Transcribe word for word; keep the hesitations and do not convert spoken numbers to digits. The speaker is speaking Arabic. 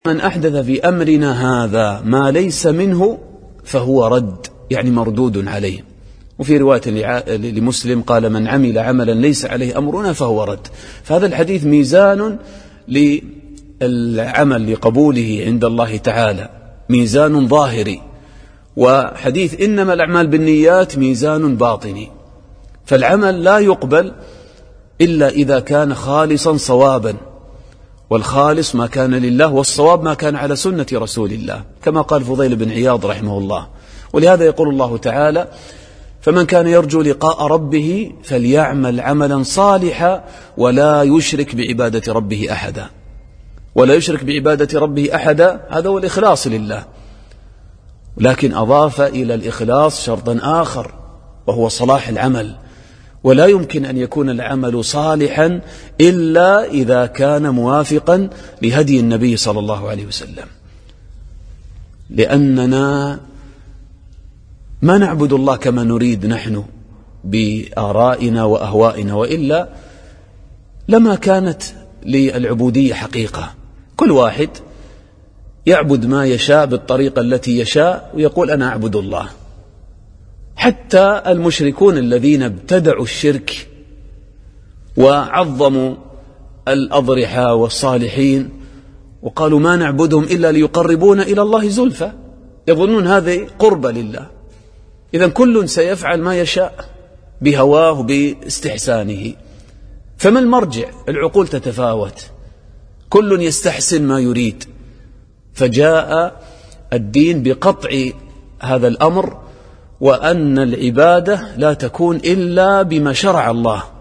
من أحدث في أمرنا هذا ما ليس منه فهو رد، يعني مردود عليه. وفي رواية لمسلم قال: من عمل عملا ليس عليه أمرنا فهو رد. فهذا الحديث ميزان للعمل لقبوله عند الله تعالى، ميزان ظاهري. وحديث إنما الأعمال بالنيات ميزان باطني. فالعمل لا يقبل إلا إذا كان خالصا صوابا، والخالص ما كان لله، والصواب ما كان على سنة رسول الله، كما قال فضيل بن عياض رحمه الله. ولهذا يقول الله تعالى: فمن كان يرجو لقاء ربه فليعمل عملا صالحا ولا يشرك بعبادة ربه أحدا. ولا يشرك بعبادة ربه أحدا، هذا هو الإخلاص لله. لكن أضاف إلى الإخلاص شرطا آخر، وهو صلاح العمل. ولا يمكن أن يكون العمل صالحا إلا إذا كان موافقا لهدي النبي صلى الله عليه وسلم، لأننا ما نعبد الله كما نريد نحن بآرائنا وأهوائنا، وإلا لما كانت للعبودية حقيقة. كل واحد يعبد ما يشاء بالطريقة التي يشاء ويقول: أنا أعبد الله. حتى المشركون الذين ابتدعوا الشرك وعظموا الأضرحة والصالحين وقالوا: ما نعبدهم إلا ليقربونا إلى الله زلفى، يظنون هذه قربة لله. إذن كل سيفعل ما يشاء بهواه باستحسانه. فما المرجع؟ العقول تتفاوت، كل يستحسن ما يريد. فجاء الدين بقطع هذا الأمر، وأن العبادة لا تكون إلا بما شرع الله.